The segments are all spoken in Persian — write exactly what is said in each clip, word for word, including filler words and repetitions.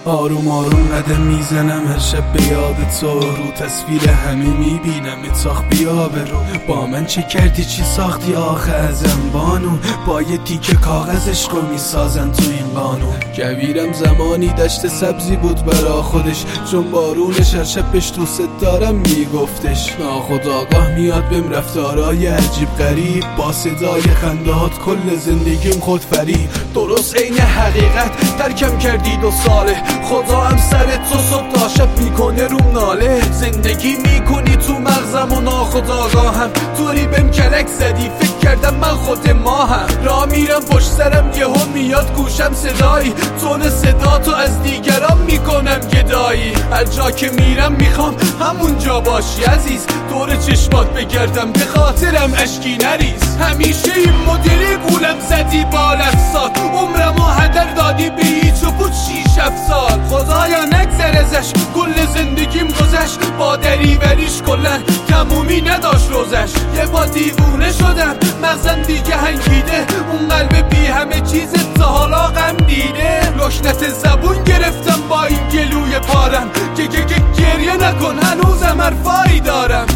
آروم آروم قدم میزنم هر شب به یاد تو، رو تصویر همه میبینم اتاق بیا برو. با من چه کردی چی ساختی آخه ازم بانو، با یه تیکه کاغذ عشقو میسازن تو این قانون. کویرم زمانی دشت سبزی بود برا خودش، چون بارونش هر شب بهش دوست دارم میگفتش. ناخودآگاه میاد بهم رفتارای عجیب غریب، با صدای خندهات کل زندگیم خود فریب. درست عین حقیقت ترکم کردی دو ساله، خدا هم سر تو صبح تا شب میکنه روم ناله. زندگی میکنی تو مغزم و ناخودآگاهم، طوری بهم کلک زدی فکر کردم من خود ماهم. را میرم پشت سرم یهو میاد گوشم صدایی، تون صدا تو از دیگران میکنم گدایی. هر جا که میرم میخوام همون جا باشی عزیز، دور چشمات بگردم به خاطرم اشکی نریز. همیشه این مدلی گولم زدی با لفظات، عمرمو هدر دادی به هیچ و بود شیش هفت سال. خدایا نگذر ازش کل زندگیم گذشت، با دریوریش کلن تمومی نداشت روزش. یه با دیوونه شدم مغزم دیگه هنگیده، اون قلب بی همه چیز تا حالا غم دیده. لشنت زبون گرفتم با این گلوی پارم، که که که گریه نکن هنوزم حرفایی دارم.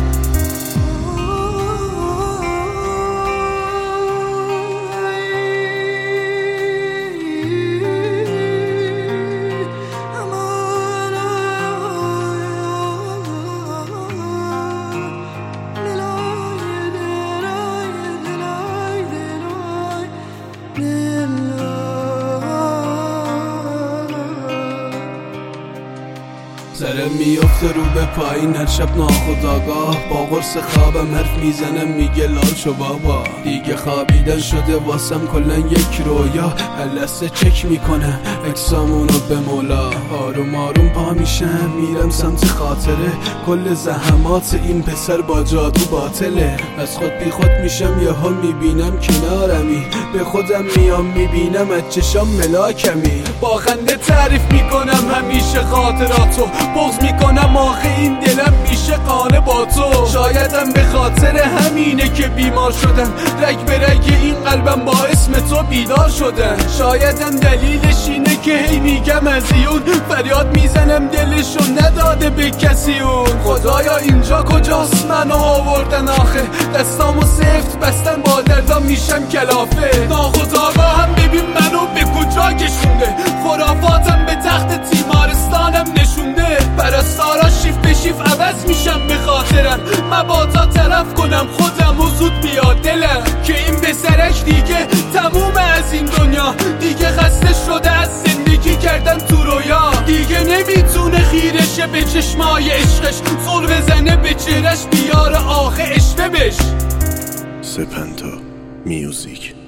سرم میفته رو به پایین هر شب ناخودآگاه، با قرص خوابم حرف میزنم میگه لال شو بابا. دیگه خوابیدن شده واسم کلن یک رویا، هر لحظه چک میکنم اکسامونو به مولا. آروم آروم پا میشم میرم سمت خاطره، کل زحمات این پسر با جادو باطله. از خود بی خود میشم یهو میبینم کنارمی، به خودم میام میبینم از چشام ملاکمی. با خنده تعریف میکنم همیشه خاطراتو، بغض میکنم آخه این دلم میشه قانه با تو. شایدم به خاطر همینه که بیمار شدم، رگ به رگ این قلبم با اسم تو بیدار شدم. شایدم دلیلش اینه که هی میگم از ایون، فریاد میزنم دلشو نداده به کسی اون. خدایا اینجا کجاست منو آوردن آخه، دستامو سفت بستن با دردام میشم کلافه. ناخودآگاهم ببین منو به کجا کشونده، خرافاتم به تخت تیمارستانم نشونده. پرستارا شیف به شیف عوض میشم به خاطرم، مبادا طرف کنم خودم و زود بیاد دلم. که این پسرک دیگه تموم از این دنیا، دیگه خسته شده از زندگی کردن تو رویا. دیگه نمیتونه خیرشه به چشمای عشقش، زل بزنه به چهرش بیاره آخه اشوه بش. سپنتا میوزیک.